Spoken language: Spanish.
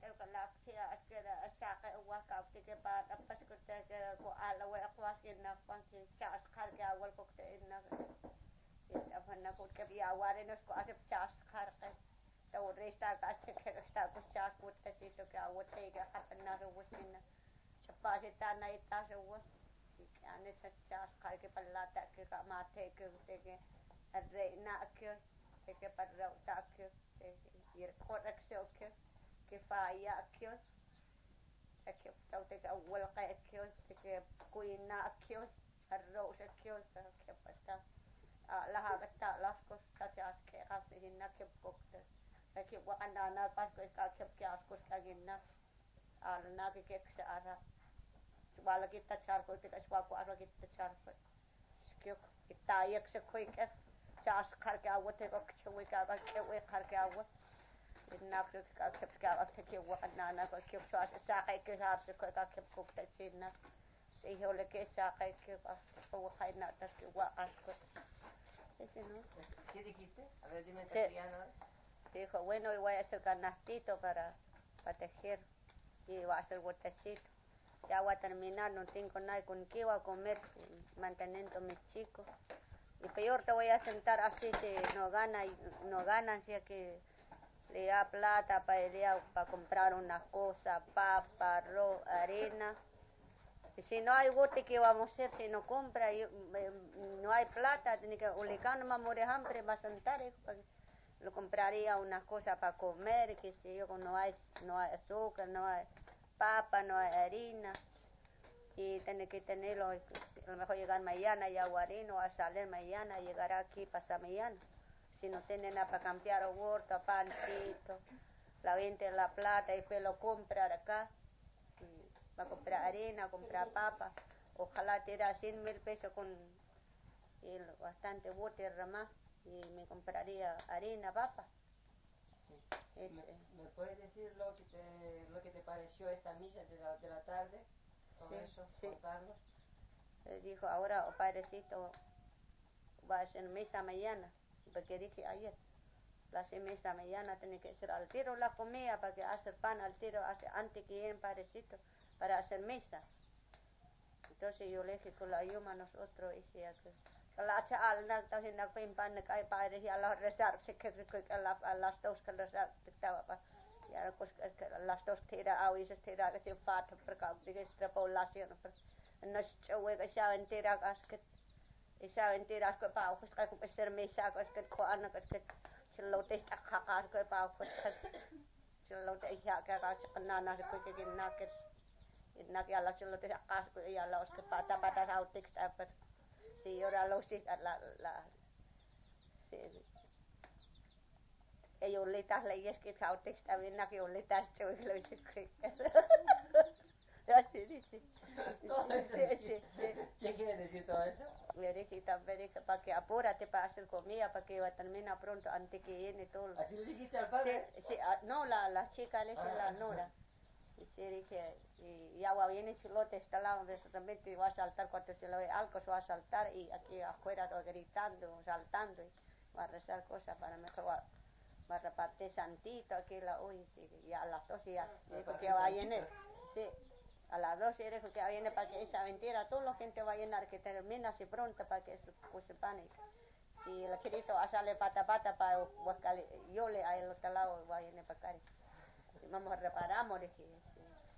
eukalaksia askera asaka uwakauti ke ba tapos ko ko alawe akwasin na kwansi chas kharga awal ko te inna afanna ko ke biaware nos ko asep chas kharga to resta ka ke sta ko chas ko te sito ke awote ke khatna ro wusina chappa se ta na ita se wo ane chas kharga pallata ke ka mathe ke te arre na ke ke parra ta ke ir corrección que falla que توتك أول قاكيوس تك كوينا أكيوس الروس أكيوس كيف بتا لها بتا لاسكوس كاسياس كاس هنا كيف كوكت كيف وقنا أنا باسكوس كيف كاسكوس كاجينا أنا كيف سأرا ولا كيف تشارك وتك أشواك وأرا كيف تشارك كيف التايك سكوي كيف شاس خارج أوتك أكشوي كابا كوي خارج أوت الناقل كيف كأفتك وقنا أنا كيف شاس ساقي كيف هابس كيف كوكت تشينا سيه ولا كيف ساقي كيف هو خيرنا تك وقاسكوس ¿Qué dijiste? A ver, dime en castellano. Dijo, bueno, y voy a hacer canastito para tejer y voy a hacer botecito. Ya voy a terminar, no tengo nada con qué voy a comer, manteniendo a mis chicos. Y peor te voy a sentar así si no ganan, si es que le da plata para comprar unas cosas, papa, arroz, arena. Y si no hay bote, ¿qué vamos a hacer si no compra? No hay plata, tiene que obligarnos a morir hambre, va a sentar, lo compraría unas cosas para comer, que si yo, no hay azúcar, no hay papa, no hay harina. Y tiene que tenerlo, a lo mejor llegar mañana ya guarino, a salir mañana, llegar aquí pasar mañana. Si no tiene nada para cambiar huerta, pancito, la vende la plata y pues lo compra acá. Va a comprar harina, comprar papa. Ojalá te da 100.000 pesos con bastante bote más y me compraría harina, papa. Sí. ¿Me puedes decir lo que te pareció esta misa de la tarde? Todo sí, eso, sí. Contarnos. Dijo, ahora, padrecito, va a hacer misa mañana, porque dije ayer, la misa mañana tiene que ser al tiro la comida para que hacer pan al tiro, antes que ir padrecito, para hacer misa. Entonces yo le dije, con la ayuda nosotros, y si la chaal nagta hinna kuin pan kai paire ja la rezar se que a las dos que rezar estaba ya las dos tira awi se tira que se fat per ka de extrapolación no chowe que ya entera que esa entera que pa pues que ser mesa que ko ana que se lo te está ka que pa pues se lo te ya que nana se que naker na que ala se lo te ka ya la que pata sautik apa si ahora lo sí ellos le tas leyes que sautik está bien na que le tas chowe lo que así dice. ¿Qué quiere decir todo eso? Le dije también para que apúrate para hacer comida, para que termina pronto antes que viene todo. ¿Así le dijiste al padre? Sí, no, la chica le dice la nora. Y sí, dije, y agua viene chilote está al lado de eso también te va a saltar cuando se lo ve algo, se va a saltar y aquí afuera gritando, saltando y va a rezar cosas para mejor va a repartir santito aquí la hoy y a las 2 ya dijo que va a llenar. Sí. A las 12 dijo que viene para que esa mentira, toda la gente va a llenar, que termina así pronto para que se pánico. Y el querido va a salir pata para buscar, yo le a él otro lado va a llenar para acá. Y vamos reparamos, dije,